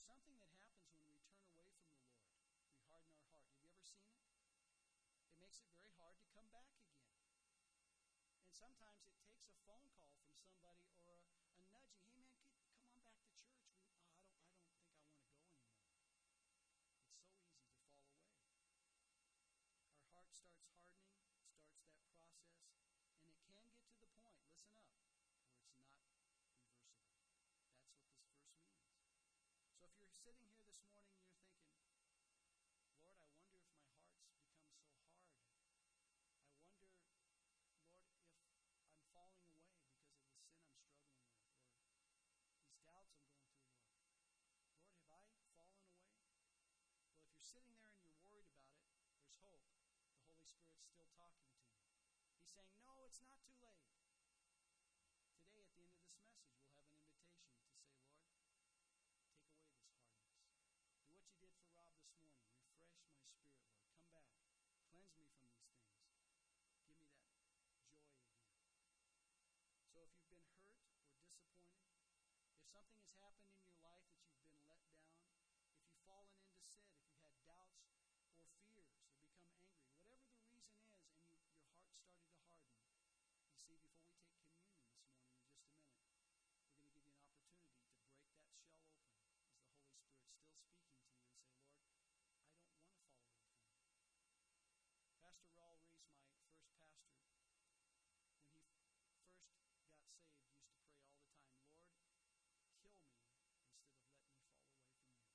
there's something that happens when we turn away from the Lord. We harden our heart. Have you ever seen it? It makes it very hard to come back again. And sometimes it takes a phone call from somebody or a nudging. Hey man, come on back to church. I don't think I want to go anymore. It's so easy to fall away. Our heart starts hardening, starts that process, and it can get to the point, listen up, where it's not reversible. That's what this verse means. So if you're sitting here this morning and you're thinking, Lord, I wonder if my heart's become so hard. I wonder, Lord, if I'm falling away because of the sin I'm struggling with, or these doubts I'm going through, Lord. Lord, have I fallen away? Well, if you're sitting there and you're worried about it, there's hope. The Holy Spirit's still talking to you. He's saying, no, it's not too late. Today, at the end of this message, we'll have an invitation to say, Lord, take away this hardness. Do what you did for Rob this morning. Refresh my spirit, Lord. Come back. Cleanse me from these things. Give me that joy again. So if you've been hurt or disappointed, if something has happened in your life that you've been let down, if you've fallen into sin, if you've had doubts or fears or become angry, whatever the reason is, and your heart started to harden, you see, before we take communion this morning in just a minute, we're going to give you an opportunity to break that shell open as the Holy Spirit's still speaking to you and say, Lord, I don't want to fall away from you. Pastor Raul Reese, my first pastor, when he first got saved, used to pray all the time, Lord, kill me instead of let me fall away from you.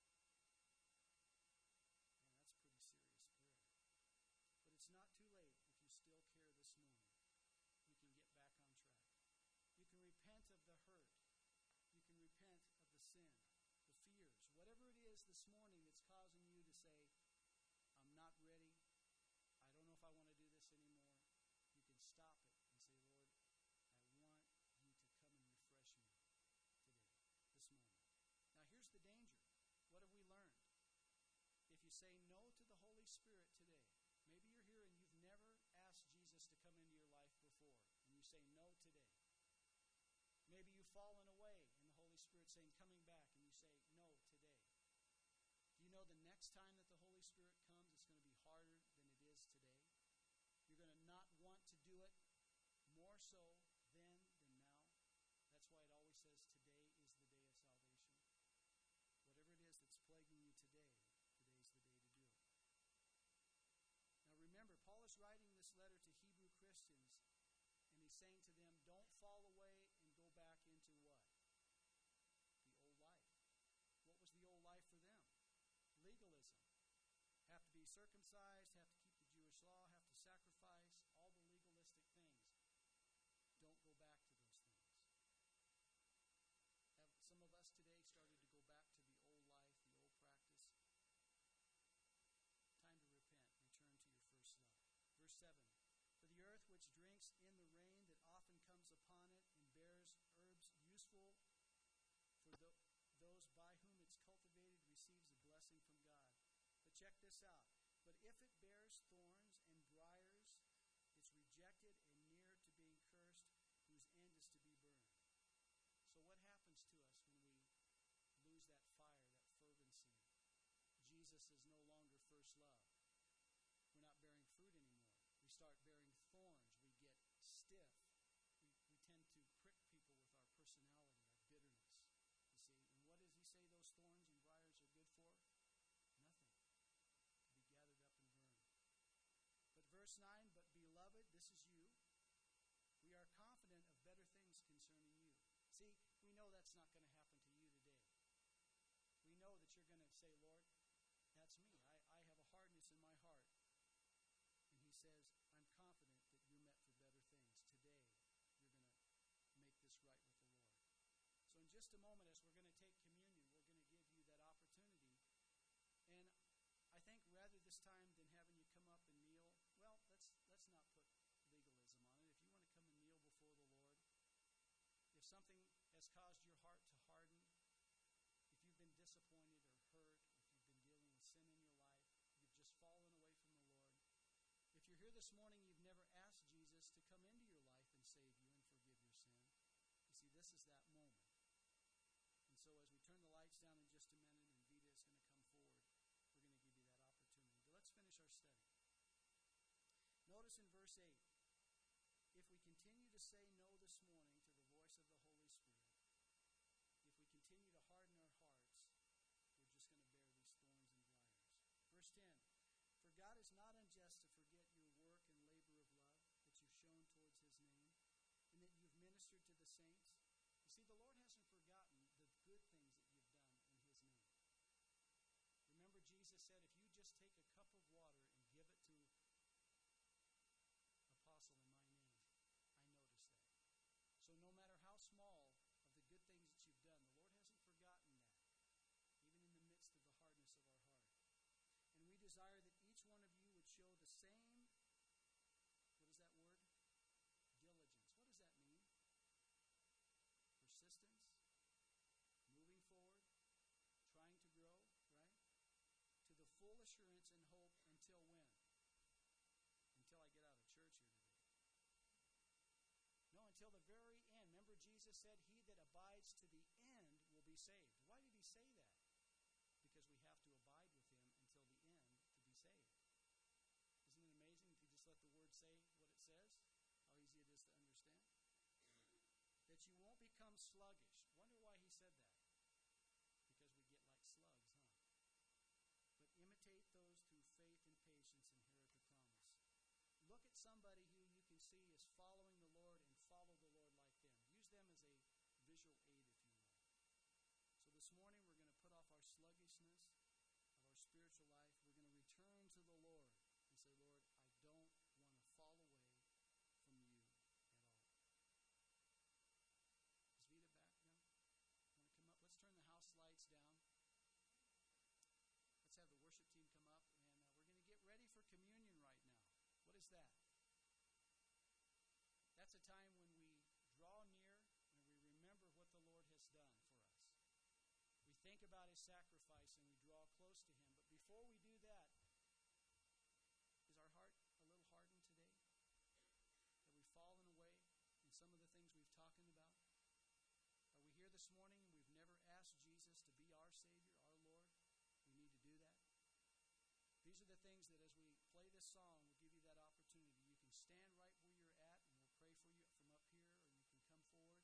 Man, that's a pretty serious prayer. But it's not too late if you still care this morning. You can get back on track. You can repent of the hurt. You can repent of the sin, the fears, whatever it is this morning that's causing you to say, I'm not ready. I don't know if I want to do this anymore. You can stop it and say, Lord, I want you to come and refresh me today, this moment. Now here's the danger. What have we learned? If you say no to the Holy Spirit today, maybe you're here and you've never asked Jesus to come into your life before, and you say no today. Maybe you've fallen away and the Holy Spirit saying, coming back, and you say no today. Do you know the next time that the Holy Spirit comes, it's going to be harder than it is today? You're going to not want to do it more so then than now. That's why it always says today is the day of salvation. Whatever it is that's plaguing you today, today's the day to do it. Now remember, Paul is writing this letter to Hebrew Christians, and he's saying to them, don't fall away and go back into what? The old life. What was the old life for them? Legalism. Have to be circumcised, have to keep the Jewish law, have to sacrifice, all the legalistic things. Don't go back to those things. Have some of us today started to go back to the old life, the old practice? Time to repent. Return to your first love. Verse 7. For the earth which drinks in the rain that often comes upon it and bears herbs useful for those by whom it's cultivated receives a blessing from God. But check this out. But if it bears thorns and briars, it's rejected and near to being cursed, whose end is to be burned. So what happens to us when we lose that fire, that fervency? Jesus is no longer first love. We're not bearing fruit anymore. We start bearing thorns. We get stiff. We tend to prick people with our personality, our bitterness. You see, and what does he say those thorns and briars are good for? Nothing. To be gathered up and burned. But verse 9, but beloved, this is you. We are confident of better things concerning you. See, we know that's not going to happen to you today. We know that you're going to say, Lord, that's me. I have a hardness in my heart. And he says, I'm confident that you're meant for better things. Today, you're going to make this right with the Lord. So in just a moment, as we're going to take communion, we're going to give you that opportunity. And I think rather this time than having you come up and kneel, well, let's not put legalism on it. If you want to come and kneel before the Lord, if something has caused your heart to harden, if you've been disappointed or hurt, if you've been dealing with sin in your life, you've just fallen away from the Lord, if you're here this morning, you've never asked Jesus to come into your life and save you and forgive your sin, you see, this is that moment. And so as we turn the lights down in just a minute and our study. Notice in verse 8, if we continue to say no this morning to the voice of the Holy Spirit, if we continue to harden our hearts, we're just going to bear these thorns and briars. Verse 10, for God is not unjust to forget your work and labor of love that you've shown towards his name, and that you've ministered to the saints. You see, the Lord hasn't forgotten the good things that you've done in his name. Remember, Jesus said, if you just take a cup of water and give it to apostle in my name, I notice that. So no matter how small of the good things that you've done, the Lord hasn't forgotten that, even in the midst of the hardness of our heart. And we desire that each one of you would show the same, what is that word? Diligence. What does that mean? Persistence, moving forward, trying to grow, right? To the full assurance and hope until when? Until I get out of church here today. No, until the very end. Remember, Jesus said, he that abides to the end will be saved. Why did he say that? Because we have to abide with him until the end to be saved. Isn't it amazing if you just let the word say what it says? How easy it is to understand. That you won't become sluggish. Wonder why he said that. Because we get like slugs, huh? But imitate those through faith and patience inherit the promise. Look at somebody who you can see is following the Lord and follow the Lord like them. Use them as a visual aid, if you will. So this morning we're going to put off our sluggishness of our spiritual life. We're going to return to the Lord and say, Lord, I don't want to fall away from you at all. Is Vita back now? Want to come up? Let's turn the house lights down. Let's have the worship team come up, and we're going to get ready for communion right now. What is that? That's a time when we draw near and we remember what the Lord has done for us. We think about his sacrifice and we draw close to him. But before we do that, is our heart a little hardened today? Have we fallen away in some of the things we've talked about? Are we here this morning and we've never asked Jesus to be our Savior, our Lord? We need to do that. These are the things that as we play this song, we'll give you that opportunity. You can stand right where you're at, and we'll pray for you from up here, or you can come forward.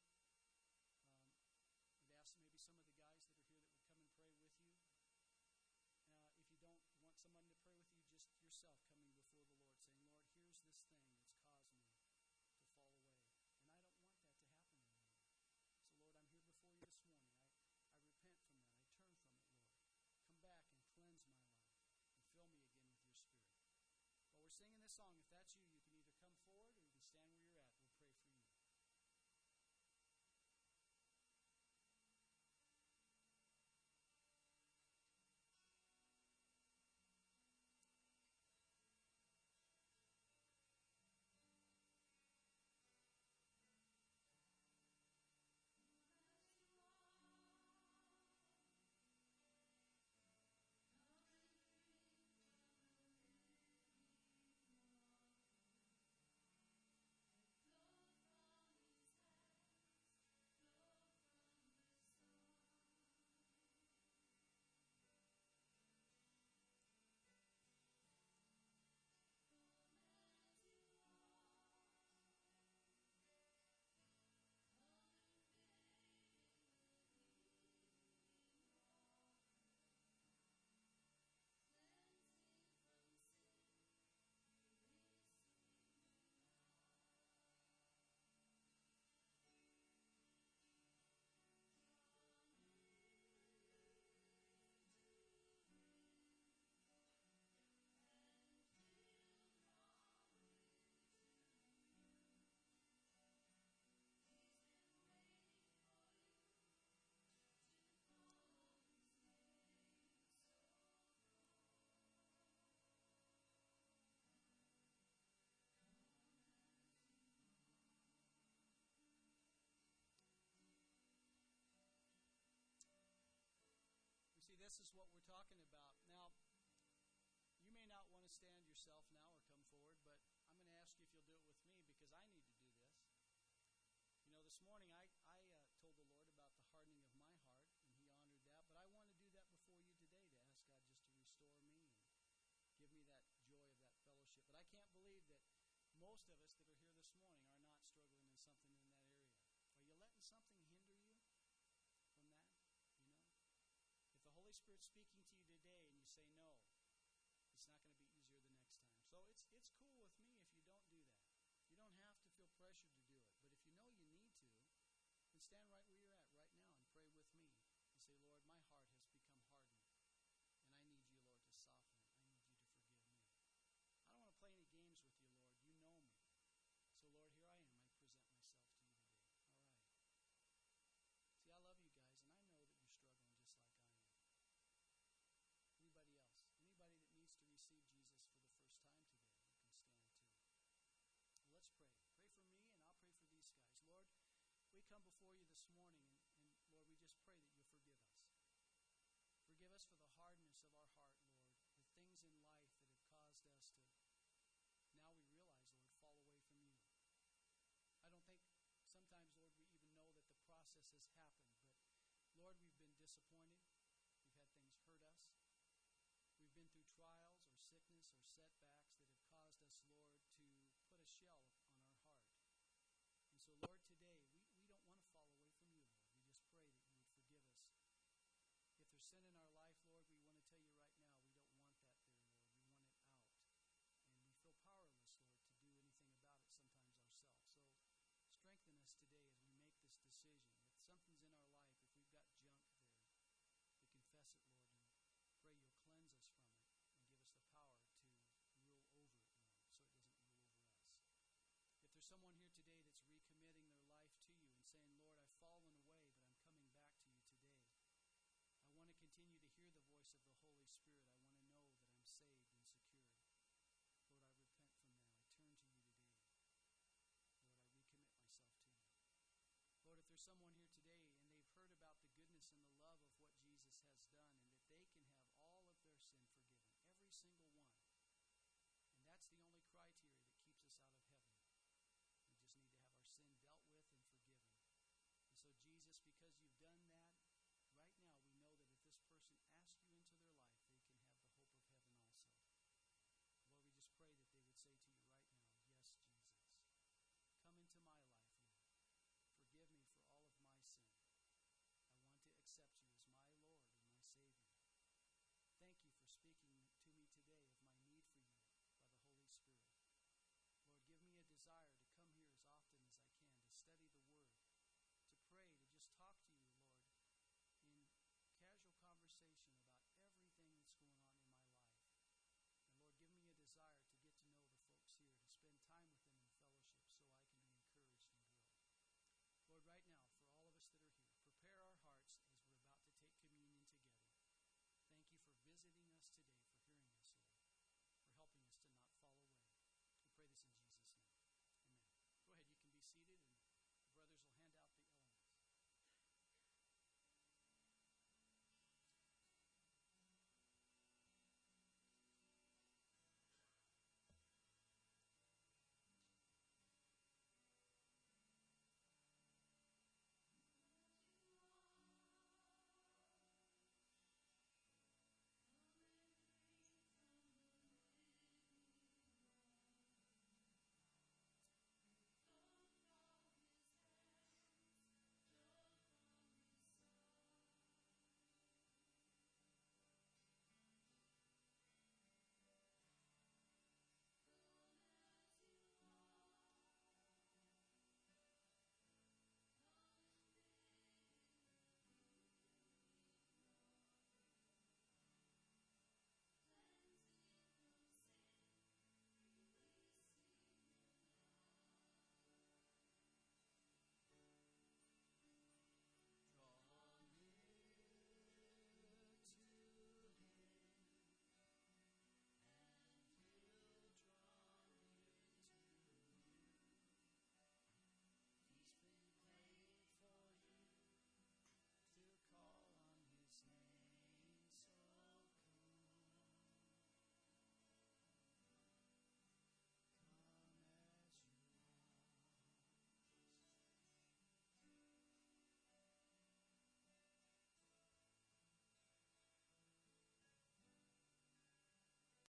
We'd ask maybe some of the guys that are here that would come and pray with you. If you don't want someone to pray with you, just yourself coming before the Lord, saying, Lord, here's this thing that's caused me to fall away. And I don't want that to happen anymore. So, Lord, I'm here before you this morning. I repent from that. I turn from it, Lord. Come back and cleanse my life. Fill me again with your Spirit. While we're singing this song, if that's you, you can either come forward or you can stand where you're at. We'll pray for you. See, this is what we're talking about. Now, you may not want to stand yourself now or come forward, but I'm going to ask you if you'll do it with me because I need to do this. You know, this morning I told the Lord about the hardening of my heart, and he honored that. But I want to do that before you today to ask God just to restore me and give me that joy most of us that are here this morning are not struggling in something in that area. Are you letting something hinder you from that? You know? If the Holy Spirit's speaking to you today and you say no, it's not going to be easier the next time. So it's cool with me if you don't do that. You don't have to feel pressured to do it. But if you know you need to, then stand right where you're at right now and pray with me and say, Lord, my heart has become hardened, and I need you, Lord, to soften it. I need you to forgive me. I don't want to play any games with you, Lord. You know me. So, Lord, here I am. I present myself to you today. All right. See, I love you guys, and I know that you're struggling just like I am. Anybody else? Anybody that needs to receive Jesus for the first time today, you can stand too. Well, let's pray. Pray for me, and I'll pray for these guys. Lord, we come before you this morning, and Lord, we just pray that you'll forgive us. Forgive us for the hardness of our heart, Lord, the things in life that have caused us to, now we realize, Lord, fall away from you. I don't think sometimes, Lord, we even know that the process has happened, but Lord, we've been disappointed. We've had things hurt us. We've been through trials or sickness or setbacks that have caused us, Lord, to put a shell on our heart. And so, Lord, today, we don't want to fall away from you, Lord. We just pray that you would forgive us. If there's sin in our life, Lord, we want to tell you right now, we don't want that there, Lord. We want it out. And we feel powerless, Lord, to do anything about it sometimes ourselves. So strengthen us today as we make this decision. If something's in our life, if we've got junk there, we confess it, Lord, and pray you'll cleanse us from it and give us the power to rule over it, Lord, so it doesn't rule over us. If there's someone here today that's recommitting their life to you and saying, Lord, I've fallen away, but I'm coming back to you today. I want to continue to hear the voice of the Holy Spirit. I want to know that I'm saved and secured. Lord, I repent from that. I turn to you today. Lord, I recommit myself to you. Lord, if there's someone here today and they've heard about the goodness and the love of what Jesus has done and that they can have all of their sin forgiven, every single one,